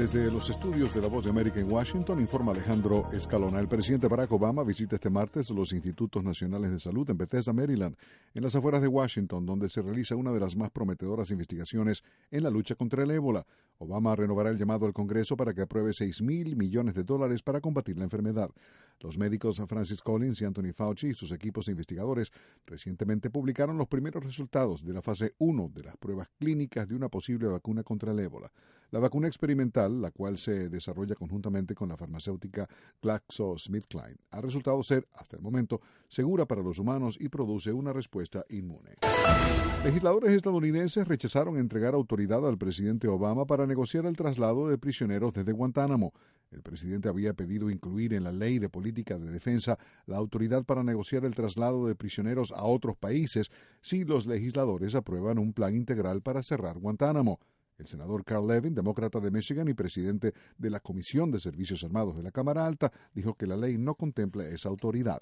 Desde los estudios de La Voz de América en Washington, informa Alejandro Escalona. El presidente Barack Obama visita este martes los Institutos Nacionales de Salud en Bethesda, Maryland, en las afueras de Washington, donde se realiza una de las más prometedoras investigaciones en la lucha contra el ébola. Obama renovará el llamado al Congreso para que apruebe $6,000 millones para combatir la enfermedad. Los médicos Francis Collins y Anthony Fauci y sus equipos de investigadores recientemente publicaron los primeros resultados de la fase 1 de las pruebas clínicas de una posible vacuna contra el ébola. La vacuna experimental, la cual se desarrolla conjuntamente con la farmacéutica GlaxoSmithKline, ha resultado ser, hasta el momento, segura para los humanos y produce una respuesta inmune. Legisladores estadounidenses rechazaron entregar autoridad al presidente Obama para negociar el traslado de prisioneros desde Guantánamo. El presidente había pedido incluir en la ley de política de defensa la autoridad para negociar el traslado de prisioneros a otros países si los legisladores aprueban un plan integral para cerrar Guantánamo. El senador Carl Levin, demócrata de Michigan y presidente de la Comisión de Servicios Armados de la Cámara Alta, dijo que la ley no contempla esa autoridad.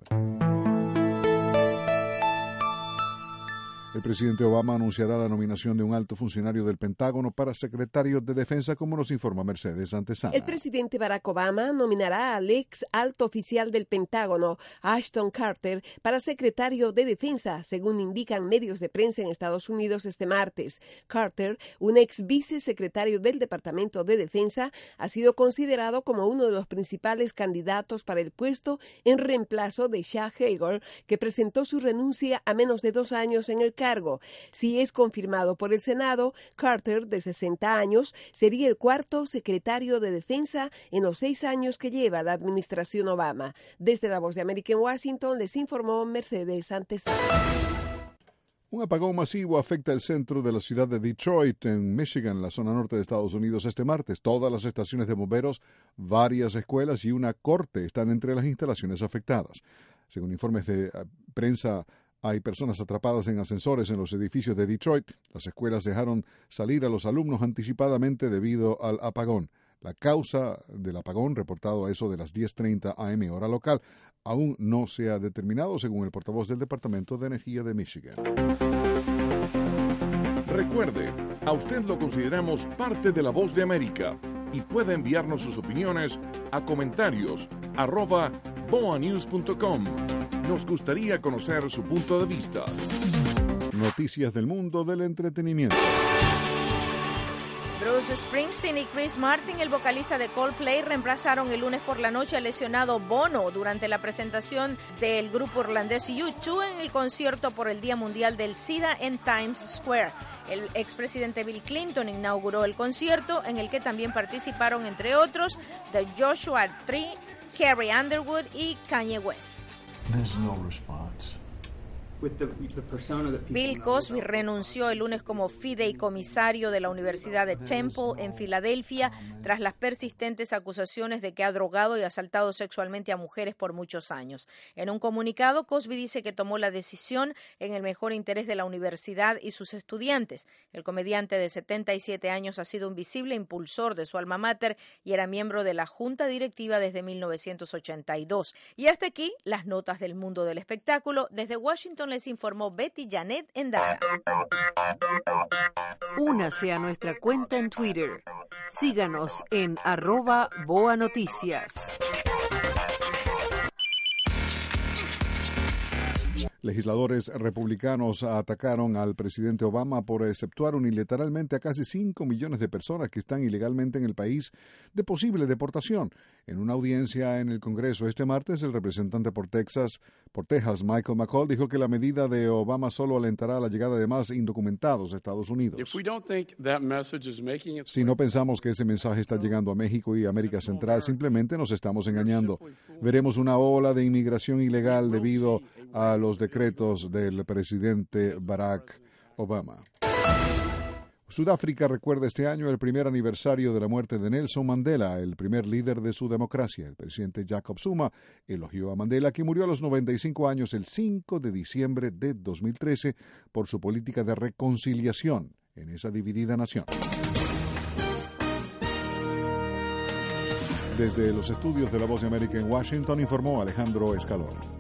El presidente Obama anunciará la nominación de un alto funcionario del Pentágono para secretario de Defensa, como nos informa Mercedes Antesana. El presidente Barack Obama nominará al ex alto oficial del Pentágono, Ashton Carter, para secretario de Defensa, según indican medios de prensa en Estados Unidos este martes. Carter, un ex vicesecretario del Departamento de Defensa, ha sido considerado como uno de los principales candidatos para el puesto en reemplazo de Shah Hagel, que presentó su renuncia a menos de 2 años en el cargo. Si es confirmado por el Senado, Carter, de 60 años, sería el cuarto secretario de Defensa en los 6 años que lleva la administración Obama. Desde La Voz de América en Washington les informó Mercedes Antesana. Un apagón masivo afecta el centro de la ciudad de Detroit, en Michigan, la zona norte de Estados Unidos, este martes. Todas las estaciones de bomberos, varias escuelas y una corte están entre las instalaciones afectadas. Según informes de prensa, hay personas atrapadas en ascensores en los edificios de Detroit. Las escuelas dejaron salir a los alumnos anticipadamente debido al apagón. La causa del apagón, reportado a eso de las 10:30 a.m. hora local, aún no se ha determinado, según el portavoz del Departamento de Energía de Michigan. Recuerde, a usted lo consideramos parte de La Voz de América y puede enviarnos sus opiniones a comentarios@boanews.com. Nos gustaría conocer su punto de vista. Noticias del mundo del entretenimiento. Bruce Springsteen y Chris Martin, el vocalista de Coldplay, reemplazaron el lunes por la noche al lesionado Bono durante la presentación del grupo irlandés U2 en el concierto por el Día Mundial del SIDA en Times Square. El expresidente Bill Clinton inauguró el concierto, en el que también participaron, entre otros, The Joshua Tree, Carrie Underwood y Kanye West. There's no response. Bill Cosby renunció el lunes como fideicomisario de la Universidad de Temple en Filadelfia tras las persistentes acusaciones de que ha drogado y asaltado sexualmente a mujeres por muchos años. En un comunicado, Cosby dice que tomó la decisión en el mejor interés de la universidad y sus estudiantes. El comediante de 77 años ha sido un visible impulsor de su alma mater y era miembro de la junta directiva desde 1982. Y hasta aquí las notas del mundo del espectáculo. Desde Washington les informó Betty Janet Endara. Únase a nuestra cuenta en Twitter. Síganos en @BoaNoticias. Legisladores republicanos atacaron al presidente Obama por exceptuar unilateralmente a casi 5 millones de personas que están ilegalmente en el país de posible deportación. En una audiencia en el Congreso este martes, el representante por Texas, Michael McCall, dijo que la medida de Obama solo alentará la llegada de más indocumentados a Estados Unidos. Si no pensamos que ese mensaje está llegando a México y América Central, simplemente nos estamos engañando. Veremos una ola de inmigración ilegal debido a los decretos del presidente Barack Obama. Sudáfrica recuerda este año el primer aniversario de la muerte de Nelson Mandela, el primer líder de su democracia. El presidente Jacob Zuma elogió a Mandela, que murió a los 95 años el 5 de diciembre de 2013 por su política de reconciliación en esa dividida nación. Desde los estudios de La Voz de América en Washington, informó Alejandro Escalona.